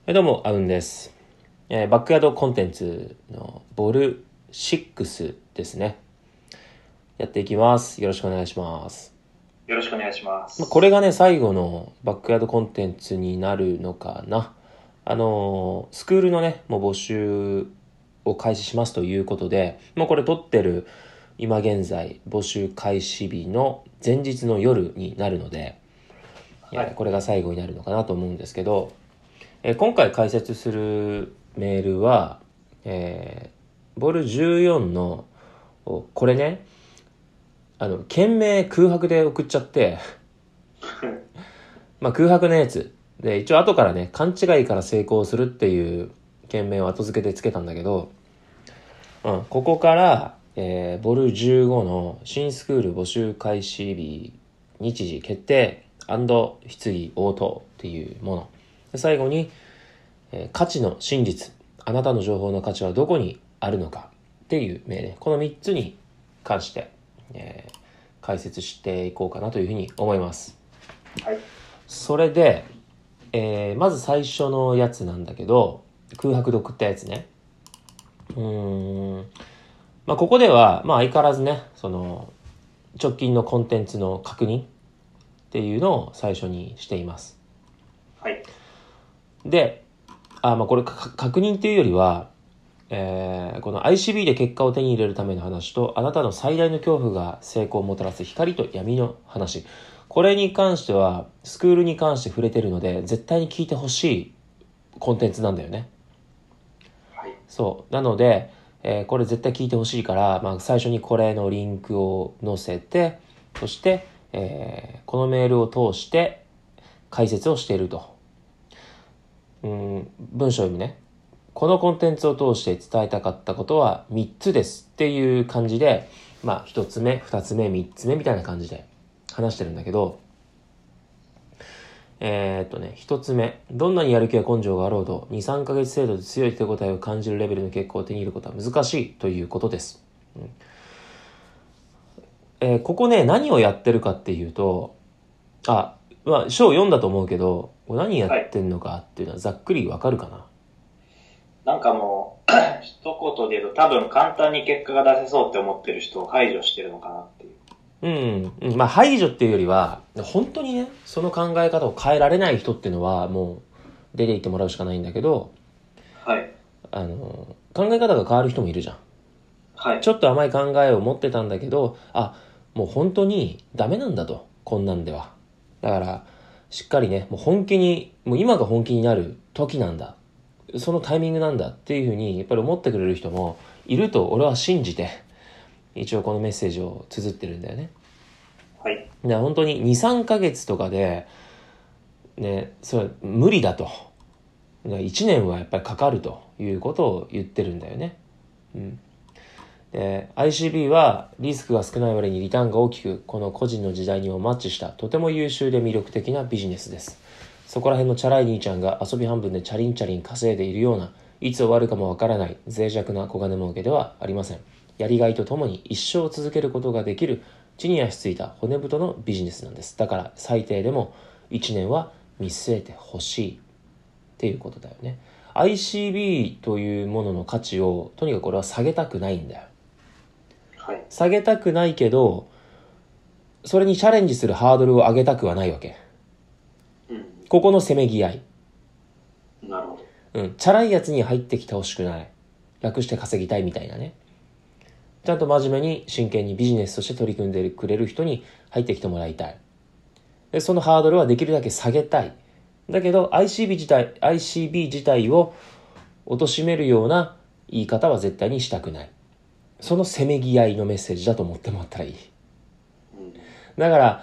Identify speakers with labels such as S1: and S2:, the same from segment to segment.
S1: どうも、アウンです。バックヤードコンテンツのボル6ですね。やっていきます。よろしくお願いします。
S2: よろしくお願いします。
S1: これがね、最後のバックヤードコンテンツになるのかな。スクールのね、もう募集を開始しますということで、もうこれ撮ってる今現在、募集開始日の前日の夜になるので、これが最後になるのかなと思うんですけど、今回解説するメールは、ボル14のこれね、件名空白で送っちゃってまあ空白のやつで、一応後からね、勘違いから成功するっていう件名を後付けでつけたんだけど、ここから、ボル15の新スクール募集開始日日時決定質疑応答っていうもので、最後に、価値の真実、あなたの情報の価値はどこにあるのかっていう命令、この3つに関して、解説していこうかなというふうに思います。
S2: はい。
S1: それで、まず最初のやつなんだけど、空白で送ったやつね。まあここでは、まあ相変わらずね、その直近のコンテンツの確認っていうのを最初にしています。
S2: はい。
S1: で、まあこれ確認っていうよりは、この ICB で結果を手に入れるための話と、あなたの最大の恐怖が成功をもたらす光と闇の話。これに関しては、スクールに関して触れてるので、絶対に聞いてほしいコンテンツなんだよね。
S2: はい。
S1: そう。なので、これ絶対聞いてほしいから、まあ最初にこれのリンクを載せて、そして、このメールを通して解説をしていると。文章を読むね。このコンテンツを通して伝えたかったことは3つですっていう感じで、まあ1つ目、2つ目、3つ目みたいな感じで話してるんだけど、1つ目、どんなにやる気や根性があろうと、2、3ヶ月程度で強い手応えを感じるレベルの結果を手に入れることは難しいということです。ここね、何をやってるかっていうと、まあ、書を読んだと思うけど、何やってんのかっていうのはざっくりわかるかな。
S2: なんかもう、一言で言うと多分簡単に結果が出せそうって思ってる人を排除してるのかなっていう。
S1: まあ排除っていうよりは、本当にね、その考え方を変えられない人っていうのは、もう出て行ってもらうしかないんだけど、
S2: はい。
S1: 考え方が変わる人もいるじゃん。
S2: はい。
S1: ちょっと甘い考えを持ってたんだけど、もう本当にダメなんだと、こんなんでは。だから、しっかりね、もう本気に、もう今が本気になる時なんだ。そのタイミングなんだっていうふうに、やっぱり思ってくれる人もいると俺は信じて、一応このメッセージを綴ってるんだよね。
S2: はい。
S1: 本当に2、3ヶ月とかで、ね、それ無理だと。1年はやっぱりかかるということを言ってるんだよね。で、ICB はリスクが少ない割にリターンが大きく、この個人の時代にもマッチしたとても優秀で魅力的なビジネスです。そこら辺のチャラい兄ちゃんが遊び半分でチャリンチャリン稼いでいるような、いつ終わるかもわからない脆弱な小金儲けではありません。やりがいとともに一生続けることができる地に足ついた骨太のビジネスなんです。だから最低でも1年は見据えてほしいっていうことだよね。ICB というものの価値をとにかく俺は下げたくないんだよ。
S2: はい。
S1: 下げたくないけど、それにチャレンジするハードルを上げたくはないわけ。ここのせめぎ合い。
S2: なるほ
S1: チャラいやつに入ってきてほしくない。楽して稼ぎたいみたいなね。ちゃんと真面目に真剣にビジネスとして取り組んでくれる人に入ってきてもらいたい。で、そのハードルはできるだけ下げたい。だけど ICB 自体を貶めるような言い方は絶対にしたくない。そのせめぎ合いのメッセージだと思ってもらったらいい。だから、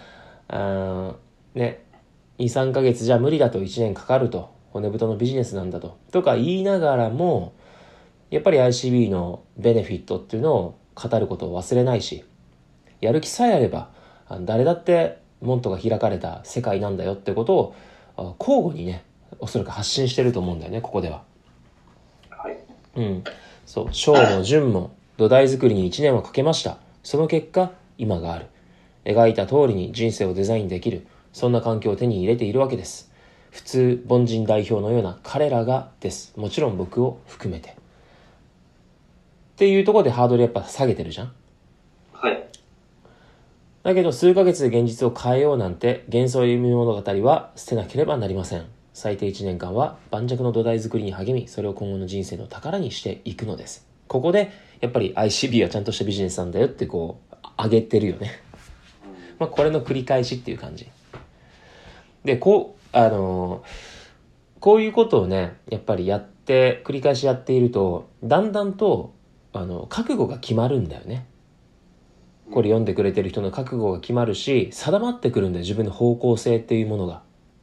S1: ね、2、3ヶ月じゃ無理だと1年かかると、骨太のビジネスなんだとか言いながらも、やっぱり ICB のベネフィットっていうのを語ることを忘れないし、やる気さえあれば、誰だって門戸が開かれた世界なんだよってことを、交互にね、おそらく発信してると思うんだよね、ここでは。
S2: はい。
S1: そう、章も順も土台作りに1年をかけました。その結果、今がある。描いた通りに人生をデザインできる。そんな環境を手に入れているわけです。 普通凡人代表のような彼らがです。もちろん僕を含めて。っていうところでハードルやっぱ下げてるじゃん。
S2: はい。
S1: だけど数ヶ月で現実を変えようなんて幻想夢物語は捨てなければなりません。最低1年間は盤石の土台作りに励み、それを今後の人生の宝にしていくのです。ここでやっぱり ICB はちゃんとしたビジネスなんだよってこう上げてるよね。まあこれの繰り返しっていう感じで、こういうことをねやっぱりやって繰り返しやっているとだんだんと覚悟が決まるんだよね。これ読んでくれてる人の覚悟が決まるし、定まってくるんだよ、自分の方向性っていうものが。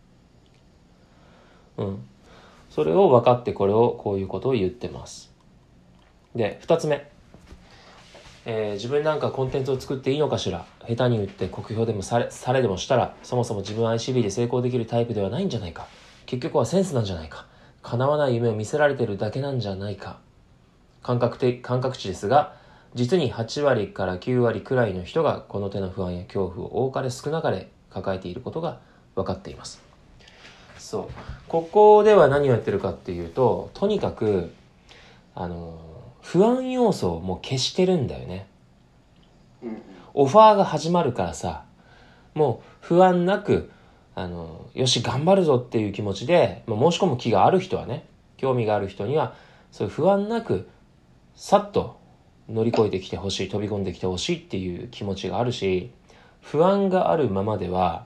S1: それを分かってこういうことを言ってます。で、二つ目。自分なんかコンテンツを作っていいのかしら。下手に言って酷評でもされでもしたら、そもそも自分は ICB で成功できるタイプではないんじゃないか。結局はセンスなんじゃないか。叶わない夢を見せられてるだけなんじゃないか。感覚値ですが、実に8割から9割くらいの人がこの手の不安や恐怖を多かれ少なかれ抱えていることが分かっています。そう。ここでは何をやってるかっていうと、とにかく、不安要素をもう消してるんだよね。オファーが始まるからさ、もう不安なく、よし頑張るぞっていう気持ちで、申し込む気がある人はね、興味がある人には、そういう不安なく、さっと乗り越えてきてほしい、飛び込んできてほしいっていう気持ちがあるし、不安があるままでは、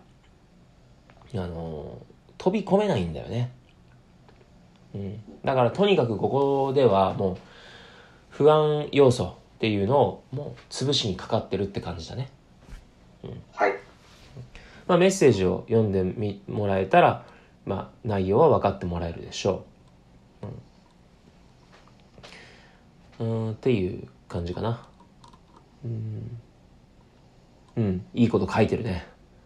S1: 飛び込めないんだよね。だからとにかくここではもう不安要素っていうのをもう潰しにかかってるって感じだね。
S2: はい。
S1: メッセージを読んでもらえたら、内容は分かってもらえるでしょう。っていう感じかな。いいこと書いてるね。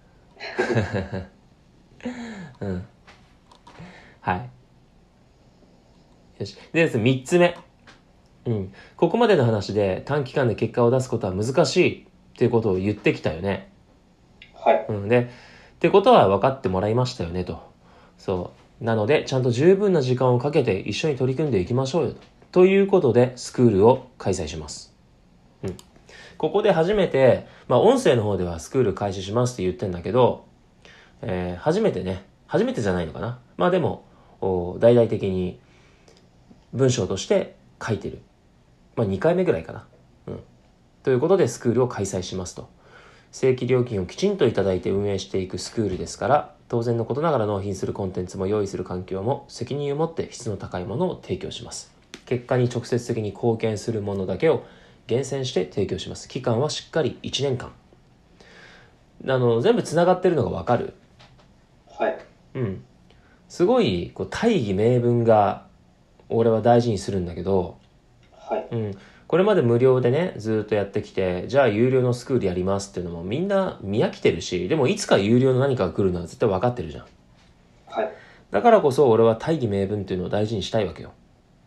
S1: はい。よし。でですね、3つ目。ここまでの話で短期間で結果を出すことは難しいっていうことを言ってきたよね。
S2: はい。
S1: で、ってことは分かってもらいましたよねと。そう。なので、ちゃんと十分な時間をかけて一緒に取り組んでいきましょうよということで、スクールを開催します。ここで初めて、音声の方ではスクール開始しますって言ってんだけど、初めてじゃないのかな。でも、大々的に文章として書いてる。2回目ぐらいかな。ということでスクールを開催しますと。正規料金をきちんといただいて運営していくスクールですから、当然のことながら納品するコンテンツも用意する環境も責任を持って質の高いものを提供します。結果に直接的に貢献するものだけを厳選して提供します。期間はしっかり1年間。全部つながってるのがわかる？
S2: はい。
S1: すごい大義名分が俺は大事にするんだけど、
S2: はい。
S1: これまで無料でねずっとやってきて、じゃあ有料のスクールやりますっていうのもみんな見飽きてるし、でもいつか有料の何かが来るのは絶対分かってるじゃん。
S2: はい。
S1: だからこそ俺は大義名分っていうのを大事にしたいわけよ。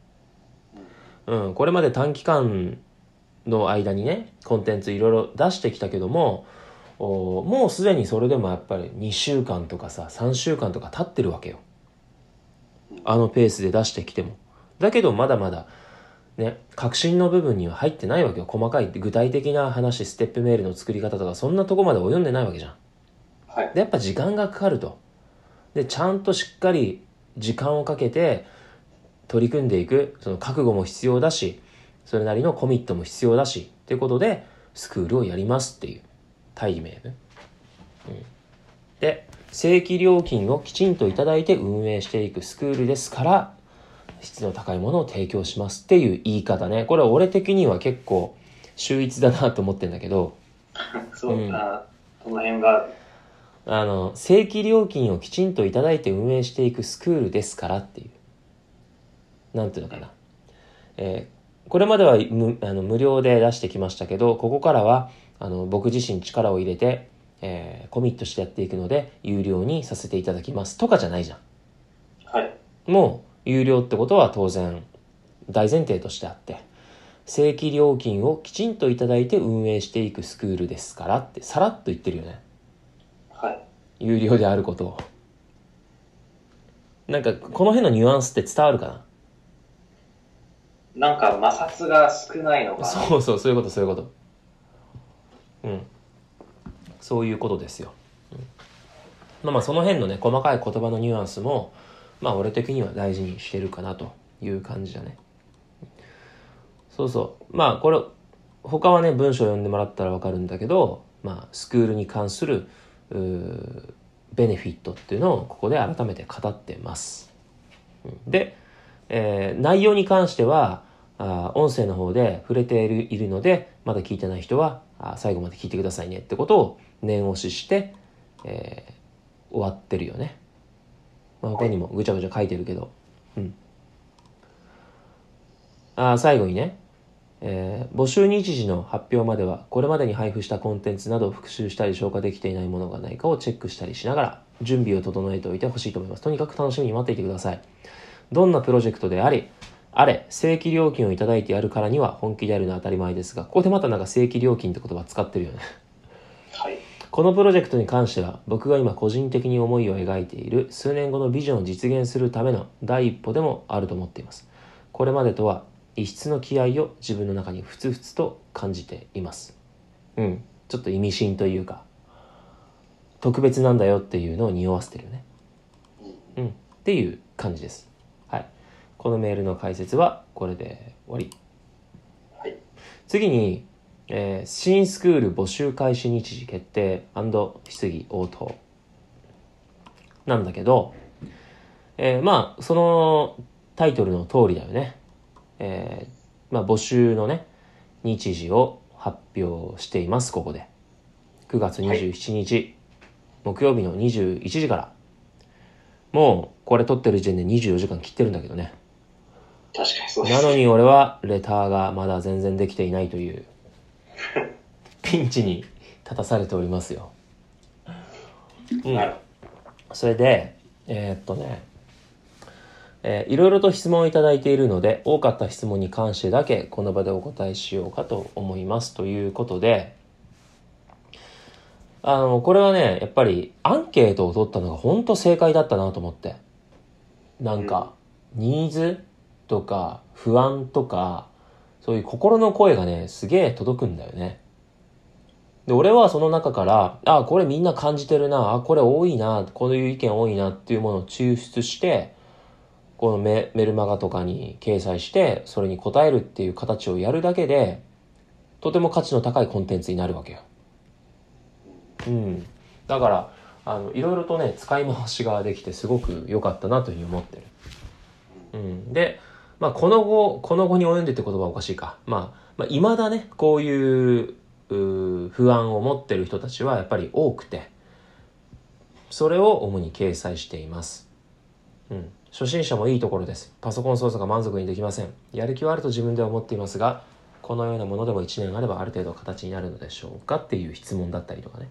S1: これまで短期間の間にねコンテンツいろいろ出してきたけども、もうすでにそれでもやっぱり2週間とかさ3週間とか経ってるわけよ。あのペースで出してきても。だけどまだまだね、革新の部分には入ってないわけよ。細かい具体的な話、ステップメールの作り方とかそんなとこまで及んでないわけじゃん。
S2: はい。
S1: でやっぱ時間がかかると。でちゃんとしっかり時間をかけて取り組んでいく、その覚悟も必要だし、それなりのコミットも必要だしっていうことでスクールをやりますっていう大義名分。で正規料金をきちんといただいて運営していくスクールですから、質の高いものを提供しますっていう言い方ね。これは俺的には結構秀逸だなと思ってんだけど、
S2: そう、この辺が
S1: 正規料金をきちんといただいて運営していくスクールですからっていう、なんていうのかな、これまでは無料で出してきましたけど、ここからは僕自身力を入れて、コミットしてやっていくので有料にさせていただきますとかじゃないじゃん。
S2: はい。
S1: もう有料ってことは当然大前提としてあって、正規料金をきちんといただいて運営していくスクールですからってさらっと言ってるよね。
S2: はい。
S1: 有料であることを。 なんかこの辺のニュアンスって伝わるかな。
S2: なんか摩擦が少ないのかな。
S1: そうそう、そういうことそういうこと。うん、そういうことですよ。まあその辺のね細かい言葉のニュアンスもまあ俺的には大事にしてるかなという感じだね。そうそう、まあこれ他はね文章読んでもらったら分かるんだけど、まあスクールに関するベネフィットっていうのをここで改めて語ってます。で、内容に関しては音声の方で触れているのでまだ聞いてない人は最後まで聞いてくださいねってことを念押しして、終わってるよね。まあ、他にもぐちゃぐちゃ書いてるけど、最後にね、募集日時の発表まではこれまでに配布したコンテンツなどを復習したり消化できていないものがないかをチェックしたりしながら準備を整えておいてほしいと思います。とにかく楽しみに待っていてください。どんなプロジェクトであれ正規料金をいただいてやるからには本気でやるのは当たり前ですが、ここでまたなんか正規料金って言葉使ってるよね。
S2: はい。
S1: このプロジェクトに関しては僕が今個人的に思いを描いている数年後のビジョンを実現するための第一歩でもあると思っています。これまでとは異質の気合を自分の中にふつふつと感じています。ちょっと意味深というか特別なんだよっていうのを匂わせてるよね。っていう感じです。はい。このメールの解説はこれで終わり。
S2: はい。
S1: 次に新スクール募集開始日時決定&質疑応答なんだけど、まあそのタイトルの通りだよね。まあ募集のね日時を発表しています。ここで9月27日、はい、木曜日の21時から。もうこれ撮ってる時点で24時間切ってるんだけどね。
S2: 確かにそうです。
S1: なのに俺はレターがまだ全然できていないというピンチに立たされておりますよ。それでいろいろと質問をいただいているので多かった質問に関してだけこの場でお答えしようかと思いますということで、これはねやっぱりアンケートを取ったのが本当正解だったなと思って、なんか、ニーズとか不安とかそういう心の声がねすげえ届くんだよね。で俺はその中からこれみんな感じてるな、これ多いな、こういう意見多いなっていうものを抽出してこのメルマガとかに掲載してそれに答えるっていう形をやるだけでとても価値の高いコンテンツになるわけよ。だからいろいろとね使い回しができてすごく良かったなというふうに思ってる。で、まあこの後に及んでって言葉はおかしいか。まあ未だねこういう不安を持ってる人たちはやっぱり多くて、それを主に掲載しています。初心者もいいところです。パソコン操作が満足にできません。やる気はあると自分では思っていますが、このようなものでも1年あればある程度形になるのでしょうかっていう質問だったりとかね。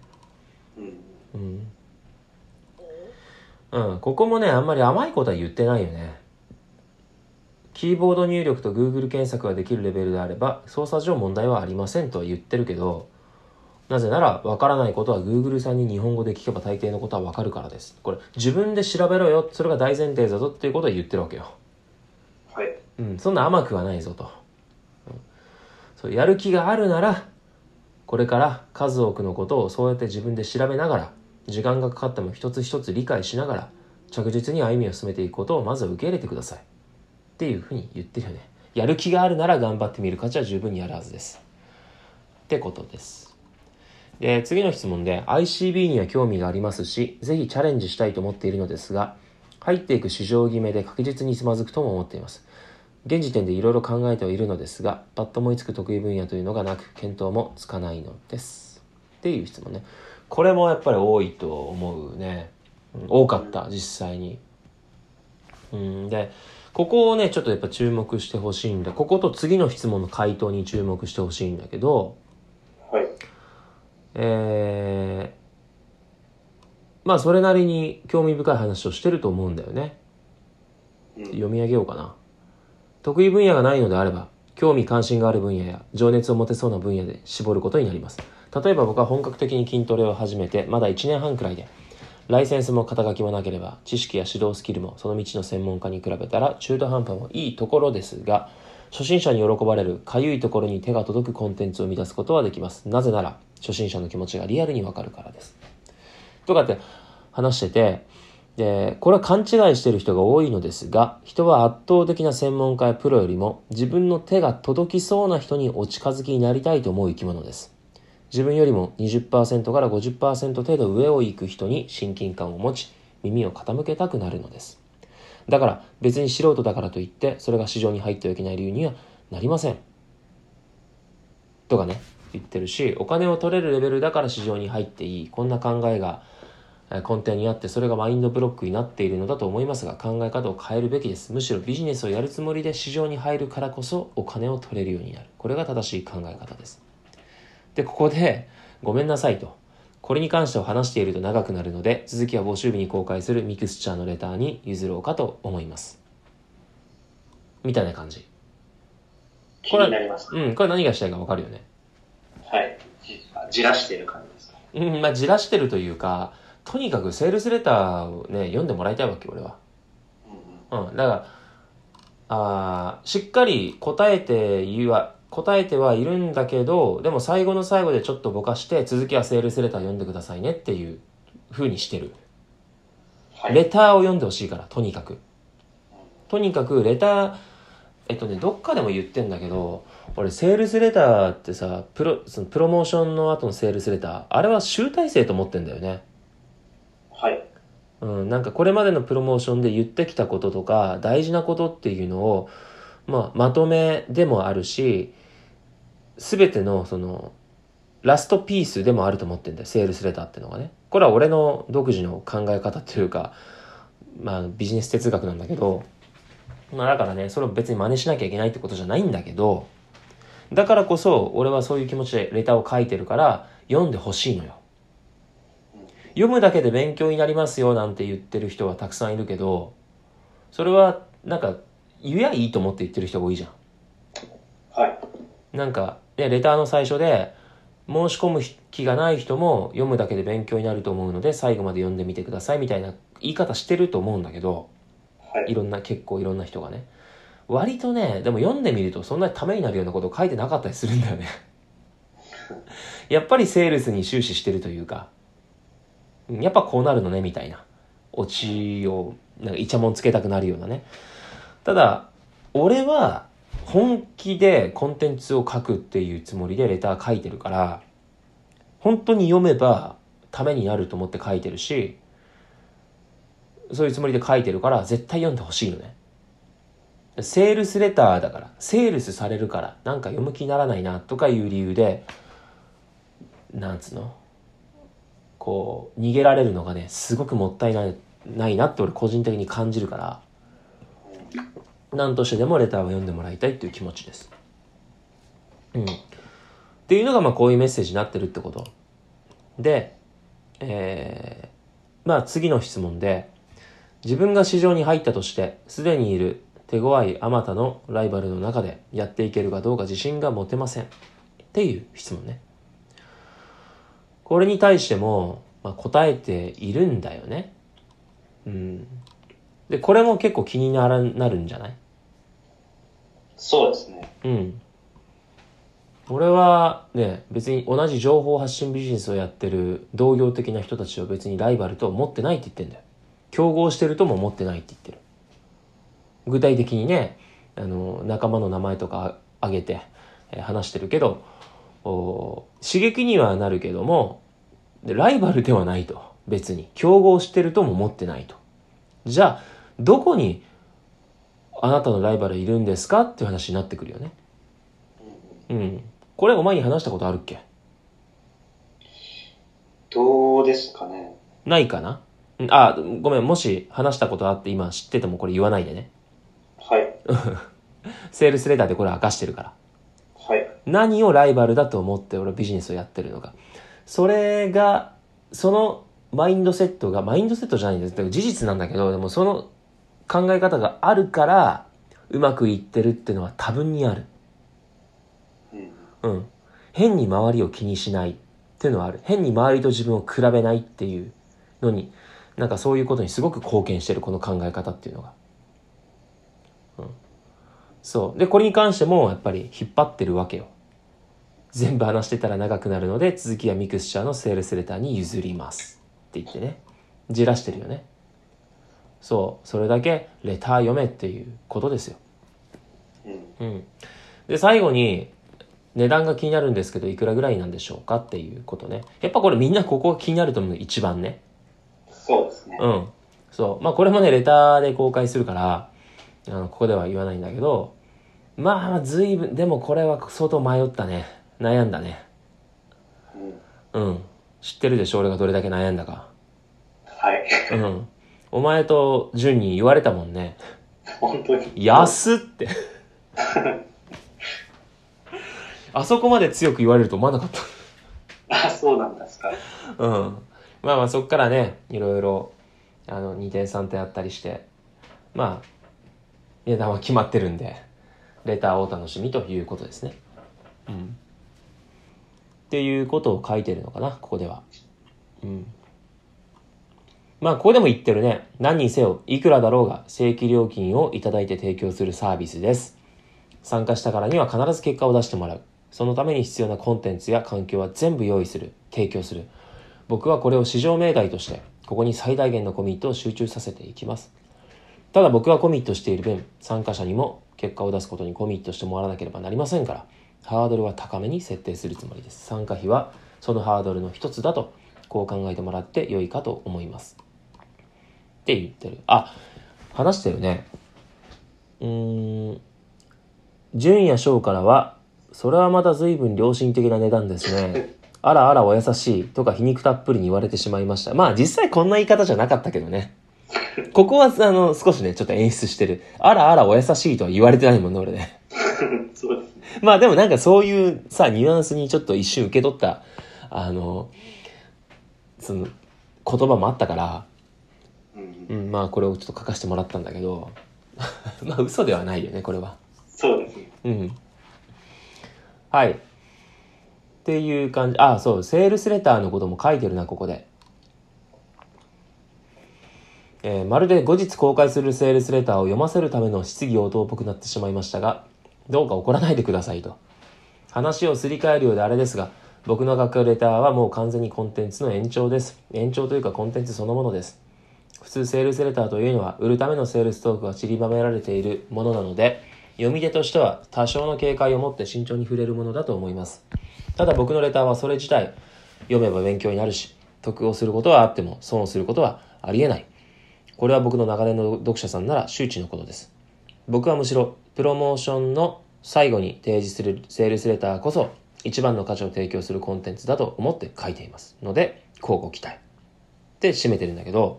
S1: ここもねあんまり甘いことは言ってないよね。キーボード入力と Google 検索ができるレベルであれば操作上問題はありませんとは言ってるけど、なぜならわからないことは Google さんに日本語で聞けば大抵のことはわかるからです。これ自分で調べろよ、それが大前提だぞっていうことを言ってるわけよ。
S2: はい。
S1: そんな甘くはないぞと。そうやる気があるならこれから数多くのことをそうやって自分で調べながら時間がかかっても一つ一つ理解しながら着実に歩みを進めていくことをまずは受け入れてくださいっていうふうに言ってるよね。やる気があるなら頑張ってみる価値は十分にあるはずですってことです。で次の質問で ICB には興味がありますしぜひチャレンジしたいと思っているのですが入っていく市場決めで確実につまずくとも思っています。現時点でいろいろ考えてはいるのですがパッと思いつく得意分野というのがなく検討もつかないのですっていう質問ね。これもやっぱり多いと思うね。多かった実際に。でここをねちょっとやっぱ注目してほしいんだ。ここと次の質問の回答に注目してほしいんだけど、
S2: はい。
S1: まあそれなりに興味深い話をしてると思うんだよね。読み上げようかな。得意分野がないのであれば興味関心がある分野や情熱を持てそうな分野で絞ることになります。例えば僕は本格的に筋トレを始めてまだ1年半くらいでライセンスも肩書きもなければ、知識や指導スキルもその道の専門家に比べたら中途半端もいいところですが、初心者に喜ばれるかゆいところに手が届くコンテンツを生み出すことはできます。なぜなら、初心者の気持ちがリアルにわかるからです。とかって話してて、で、これは勘違いしている人が多いのですが、人は圧倒的な専門家やプロよりも自分の手が届きそうな人にお近づきになりたいと思う生き物です。自分よりも 20% から 50% 程度上を行く人に親近感を持ち、耳を傾けたくなるのです。だから別に素人だからといってそれが市場に入ってはいけない理由にはなりません。とかね、言ってるし、お金を取れるレベルだから市場に入っていい。こんな考えが根底にあってそれがマインドブロックになっているのだと思いますが、考え方を変えるべきです。むしろビジネスをやるつもりで市場に入るからこそお金を取れるようになる。これが正しい考え方です。で、ここでごめんなさいと、これに関しては話していると長くなるので、続きは募集日に公開するミクスチャーのレターに譲ろうかと思います。みたいな感じ。
S2: 気になります。
S1: これ何がしたいか分かるよね。
S2: はい。じらしてる感じですか。
S1: じらしてるというか、とにかくセールスレターをね、読んでもらいたいわけ、俺は。だから、しっかり答えてはいるんだけど、でも最後の最後でちょっとぼかして、続きはセールスレター読んでくださいねっていう風にしてる。はい、レターを読んでほしいから、とにかく。とにかくレター、どっかでも言ってんだけど、俺セールスレターってさ、そのプロモーションの後のセールスレター、あれは集大成と思ってんだよね。
S2: はい。
S1: なんかこれまでのプロモーションで言ってきたこととか大事なことっていうのを、まとめでもあるし、全てのそのラストピースでもあると思ってんだよ、セールスレターってのがね。これは俺の独自の考え方というか、ビジネス哲学なんだけど、だからね、それを別に真似しなきゃいけないってことじゃないんだけど、だからこそ俺はそういう気持ちでレターを書いてるから読んでほしいのよ。読むだけで勉強になりますよなんて言ってる人はたくさんいるけど、それはなんか言えばいいと思って言ってる人が多いじゃん。
S2: はい。
S1: なんかレターの最初で申し込む気がない人も読むだけで勉強になると思うので最後まで読んでみてくださいみたいな言い方してると思うんだけど、はい、結構いろんな人がね、割とね、でも読んでみるとそんなにためになるようなことを書いてなかったりするんだよねやっぱりセールスに終始してるというか、やっぱこうなるのねみたいなオチをなんかイチャモンつけたくなるようなね。ただ俺は本気でコンテンツを書くっていうつもりでレター書いてるから、本当に読めばためになると思って書いてるし、そういうつもりで書いてるから絶対読んでほしいのね。セールスレターだから、セールスされるからなんか読む気にならないなとかいう理由で、なんつうの、こう逃げられるのがね、すごくもったいないなって俺個人的に感じるから、何としてでもレターを読んでもらいたいっていう気持ちです。っていうのがこういうメッセージになってるってことで、次の質問で、自分が市場に入ったとしてすでにいる手強いあまたのライバルの中でやっていけるかどうか自信が持てませんっていう質問ね。これに対しても、答えているんだよね。で、これも結構気になるんじゃない？
S2: そうですね。
S1: 俺はね、別に同じ情報発信ビジネスをやってる同業的な人たちを別にライバルと思ってないって言ってんだよ。競合してるとも思ってないって言ってる。具体的にね、仲間の名前とか挙げて話してるけど、刺激にはなるけども、ライバルではないと。別に競合してるとも思ってないと。じゃあどこにあなたのライバルいるんですかっていう話になってくるよね。これお前に話したことあるっけ？
S2: どうですかね。
S1: ないかな？ごめん、もし話したことあって今知っててもこれ言わないでね。
S2: はい。
S1: セールスレターでこれ明かしてるから。
S2: はい。
S1: 何をライバルだと思って俺ビジネスをやってるのか。それが、そのマインドセットじゃないんです。事実なんだけど、でもその考え方があるからうまくいってるっていうのは多分にある。変に周りを気にしないっていうのはある。変に周りと自分を比べないっていうのになんかそういうことにすごく貢献してる、この考え方っていうのが。そう。で、これに関してもやっぱり引っ張ってるわけよ。全部話してたら長くなるので、続きはミクスチャーのセールスレターに譲りますって言ってね、じらしてるよね。そう、それだけレター読めっていうことですよ。うん。で、最後に、値段が気になるんですけど、いくらぐらいなんでしょうかっていうことね。やっぱこれみんなここが気になると思う、一番ね。
S2: そうですね。
S1: うん。そう。まあこれもね、レターで公開するから、ここでは言わないんだけど、まあ随分、でもこれは相当迷ったね。悩んだね。うん。知ってるでしょ、俺がどれだけ悩んだか。
S2: はい。
S1: うん。お前と順に言われたもんね。
S2: 本当に。
S1: 安ってあそこまで強く言われると思わなかった
S2: あ、そうなんですか。
S1: うん。まあまあそっからね、いろいろ、2点3点あったりして、まあ、値段は決まってるんで、レターをお楽しみということですね。うん。っていうことを書いてるのかな、ここでは。うん。まあ、ここでも言ってるね。何にせよ、いくらだろうが、正規料金をいただいて提供するサービスです。参加したからには必ず結果を出してもらう。そのために必要なコンテンツや環境は全部用意する。提供する。僕はこれを至上命題として、ここに最大限のコミットを集中させていきます。ただ僕はコミットしている分、参加者にも結果を出すことにコミットしてもらわなければなりませんから、ハードルは高めに設定するつもりです。参加費はそのハードルの一つだと、こう考えてもらって良いかと思います。って言ってる。あ、話してるね。純也翔からは、それはまた随分良心的な値段ですね。あらあらお優しいとか皮肉たっぷりに言われてしまいました。まあ実際こんな言い方じゃなかったけどね。ここは少しね、ちょっと演出してる。あらあらお優しいとは言われてないもんね、俺ね。
S2: そうですね。
S1: まあでもなんかそういうさ、ニュアンスにちょっと一瞬受け取った、その言葉もあったから、まあこれをちょっと書かせてもらったんだけど、まあ嘘ではないよね、これは。
S2: そうですね。
S1: うん。はい。っていう感じ。あ、そう、セールスレターのことも書いてるな、ここで。まるで後日公開するセールスレターを読ませるための質疑応答っぽくなってしまいましたが、どうか怒らないでくださいと。話をすり替えるようであれですが、僕の書くレターはもう完全にコンテンツの延長です。延長というかコンテンツそのものです。普通セールスレターというのは売るためのセールストークが散りばめられているものなので、読み手としては多少の警戒を持って慎重に触れるものだと思います。ただ僕のレターはそれ自体読めば勉強になるし、得をすることはあっても損をすることはありえない。これは僕の長年の読者さんなら周知のことです。僕はむしろプロモーションの最後に提示するセールスレターこそ一番の価値を提供するコンテンツだと思って書いていますので、乞うご期待って締めてるんだけど、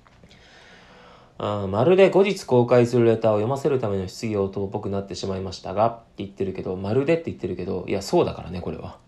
S1: まるで後日公開するレターを読ませるための質疑応答っぽくなってしまいましたがって言ってるけど、まるでって言ってるけど、いやそうだからね、これは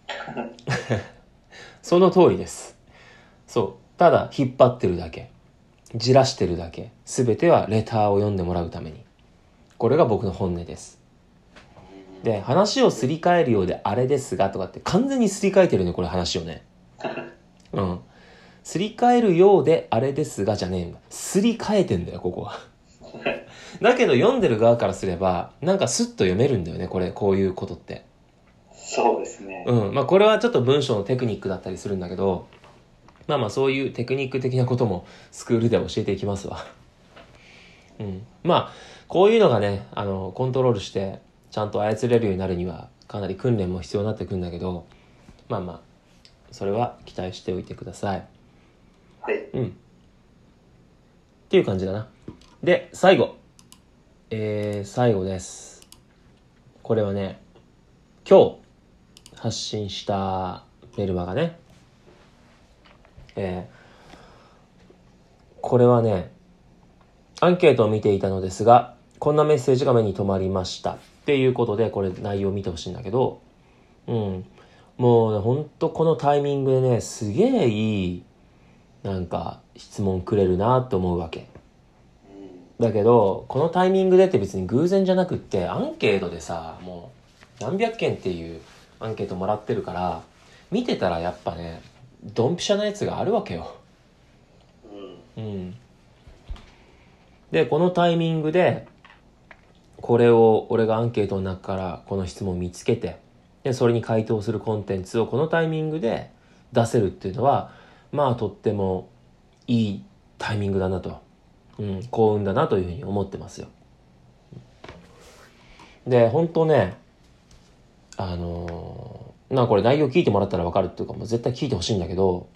S1: その通りです。そう、ただ引っ張ってるだけ、じらしてるだけ、すべてはレターを読んでもらうために。これが僕の本音です。で、話をすり替えるようであれですがとかって完全にすり替えてるね、これ話をね。うん。すり替えるようであれですがじゃねえんだ。すり替えてんだよ、ここは。だけど読んでる側からすれば、なんかスッと読めるんだよね、これ、こういうことって。
S2: そうですね。
S1: うん。まあこれはちょっと文章のテクニックだったりするんだけど、まあまあそういうテクニック的なこともスクールで教えていきますわ。うん。まあ、こういうのがね、コントロールして、ちゃんと操れるようになるには、かなり訓練も必要になってくるんだけど、まあまあ、それは期待しておいてください。
S2: はい。
S1: うん。っていう感じだな。で、最後。最後です。これはね、今日発信したメルマガね。これはね、アンケートを見ていたのですが、こんなメッセージが目に留まりました。っていうことで、これ内容を見てほしいんだけど、うん。もうね、ほんとこのタイミングでね、すげえいい、なんか質問くれるなと思うわけ。だけど、このタイミングでって別に偶然じゃなくって、アンケートでさ、もう何百件っていうアンケートもらってるから、見てたらやっぱね、ドンピシャなやつがあるわけよ。 うん。で、このタイミングで、これを、俺がアンケートの中からこの質問を見つけて、で、それに回答するコンテンツをこのタイミングで出せるっていうのは、まあ、とってもいいタイミングだなと。うん、幸運だなというふうに思ってますよ。で、本当ね、これ内容聞いてもらったら分かるっていうか、もう絶対聞いてほしいんだけど、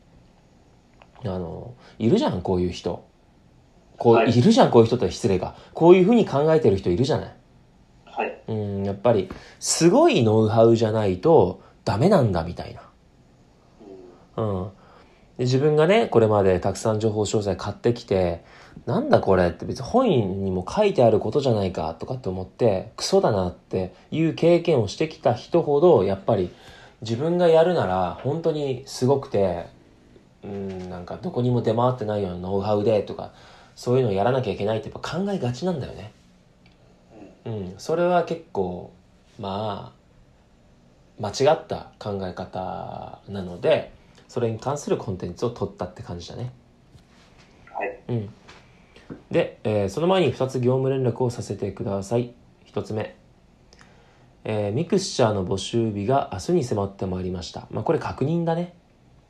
S1: いるじゃん、こういう人。
S2: はい、
S1: いるじゃん、こういう人って失礼か。こういうふうに考えてる人いるじゃない。
S2: はい。
S1: やっぱり、すごいノウハウじゃないとダメなんだ、みたいな。で、自分がね、これまでたくさん情報商材買ってきて、なんだこれって別に本にも書いてあることじゃないかとかって思って、クソだなっていう経験をしてきた人ほど、やっぱり自分がやるなら本当にすごくて、なんかどこにも出回ってないようなノウハウでとか、そういうのをやらなきゃいけないってやっぱ考えがちなんだよね。それは結構、まあ、間違った考え方なので、それに関するコンテンツを取ったって感じだね。
S2: はい。
S1: で、その前に2つ業務連絡をさせてください。1つ目。ミクスチャーの募集日が明日に迫ってまいりました。まあこれ確認だね。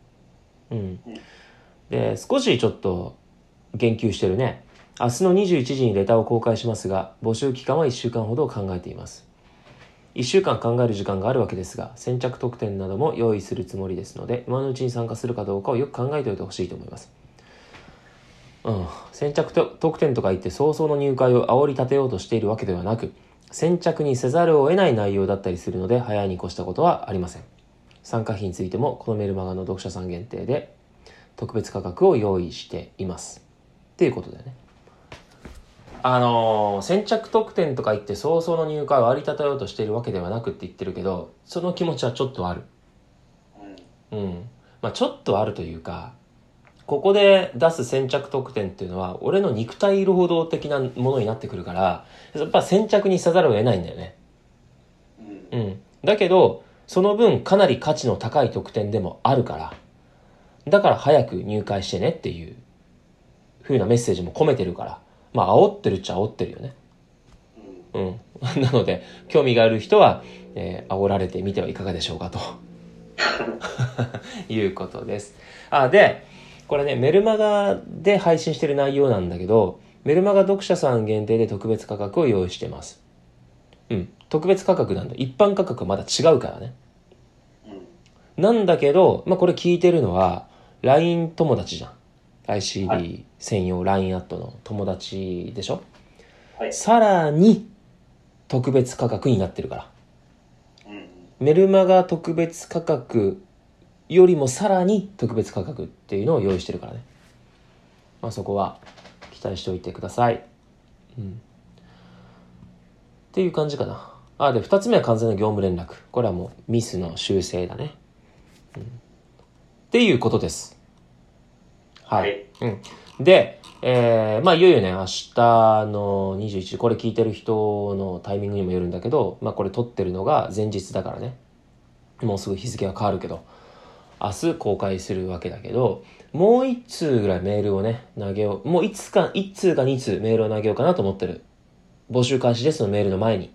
S1: で、少しちょっと言及してるね。明日の21時にレターを公開しますが、募集期間は1週間ほど考えています。1週間考える時間があるわけですが、先着特典なども用意するつもりですので、今のうちに参加するかどうかをよく考えておいてほしいと思います。先着特典とか言って早々の入会を煽り立てようとしているわけではなく、先着にせざるを得ない内容だったりするので、早いに越したことはありません。参加費についても、このメルマガの読者さん限定で、特別価格を用意しています。っていうことだよね。先着特典とか言って早々の入会を割り立てようとしているわけではなくって言ってるけど、その気持ちはちょっとある。まあちょっとあるというか、ここで出す先着特典っていうのは、俺の肉体労働的なものになってくるから、やっぱ先着にせざるを得ないんだよね。だけど、その分かなり価値の高い特典でもあるから、だから早く入会してねっていう風なメッセージも込めてるから、まあ煽ってるっちゃ煽ってるよね。なので、興味がある人は、煽られてみてはいかがでしょうかということです。で、これね、メルマガで配信してる内容なんだけど、メルマガ読者さん限定で特別価格を用意してます。特別価格なんだ。一般価格はまだ違うからね。なんだけど、まあこれ聞いてるのは、LINE 友達じゃん。ICD 専用 LINE アットの友達でしょ、さらに特別価格になってるから。メルマガ特別価格よりもさらに特別価格っていうのを用意してるからね。まあそこは期待しておいてください。っていう感じかな。で、二つ目は完全な業務連絡。これはもうミスの修正だね。っていうことです。はい。で、まあいよいよね、明日の21時、これ聞いてる人のタイミングにもよるんだけど、まあこれ撮ってるのが前日だからね。もうすぐ日付が変わるけど、明日公開するわけだけど、もう一通ぐらいメールをね、投げよう。もう一通か二通メールを投げようかなと思ってる。募集開始ですのメールの前に。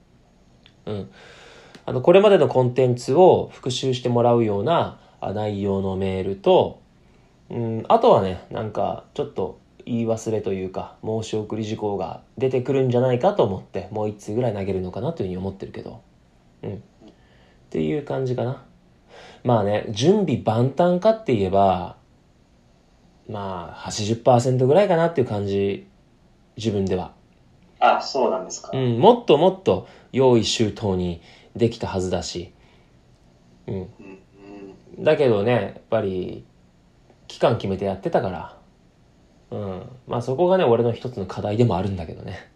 S1: これまでのコンテンツを復習してもらうような内容のメールと、あとはね、なんかちょっと言い忘れというか、申し送り事項が出てくるんじゃないかと思って、もう一通ぐらい投げるのかなというふうに思ってるけど。っていう感じかな。まあね、準備万端かって言えば、まあ、80% ぐらいかなっていう感じ、自分では。
S2: そうなんですか。
S1: もっともっと用意周到にできたはずだし。だけどね、やっぱり、期間決めてやってたから。まあそこがね、俺の一つの課題でもあるんだけどね。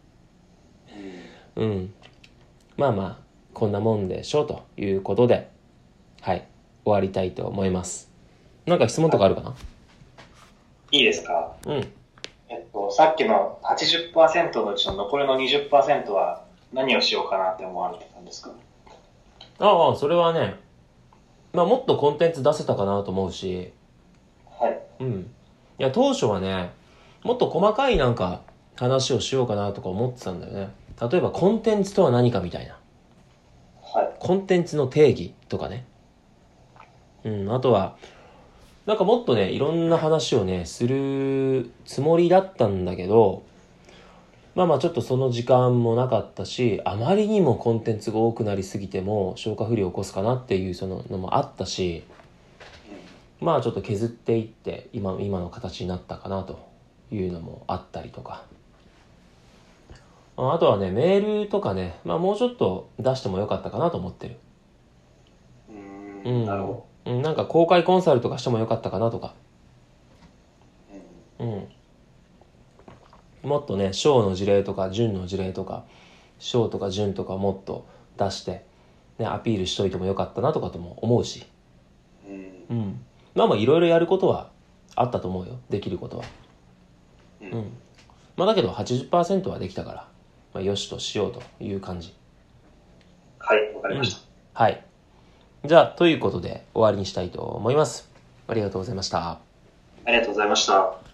S1: まあまあ、こんなもんでしょうということで、はい、終わりたいと思います。なんか質問とかあるかな？
S2: いいですか？さっきの 80% のうちの残りの 20% は何をしようかなって思われてたんですか？
S1: それはね、まあもっとコンテンツ出せたかなと思うし、 いや、当初はね、もっと細かいなんか話をしようかなとか思ってたんだよね。例えばコンテンツとは何かみたいな。
S2: はい。
S1: コンテンツの定義とかね。あとは、なんかもっとね、いろんな話をね、するつもりだったんだけど、まあちょっとその時間もなかったし、あまりにもコンテンツが多くなりすぎても消化不良を起こすかなっていうそののもあったし、まあちょっと削っていって今の形になったかなというのもあったりとか。あとはね、メールとかね、もうちょっと出してもよかったかなと思ってる。
S2: なるほ
S1: ど。なんか公開コンサルとかしてもよかったかなとか。もっとね、小の事例とか準の事例とか、小とか準とかもっと出して、ね、アピールしといてもよかったなとかとも思うし。いろいろやることはあったと思うよ。できることは。だけど 80% はできたから、よしとしようという感じ。
S2: はい、わかりました。
S1: はい。じゃあ、ということで終わりにしたいと思います。ありがとうございました。
S2: ありがとうございました。